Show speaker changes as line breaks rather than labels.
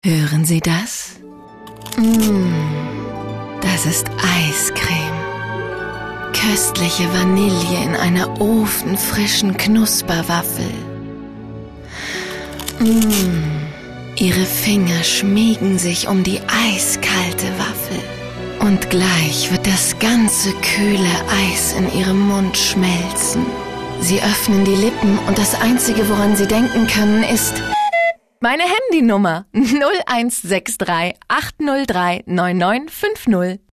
Hören Sie das? Das ist Eiscreme. Köstliche Vanille in einer ofenfrischen Knusperwaffel. Ihre Finger schmiegen sich um die eiskalte Waffel. Und gleich wird das ganze kühle Eis in Ihrem Mund schmelzen. Sie öffnen die Lippen und das Einzige, woran Sie denken können, ist meine Handynummer 0163 803 9950.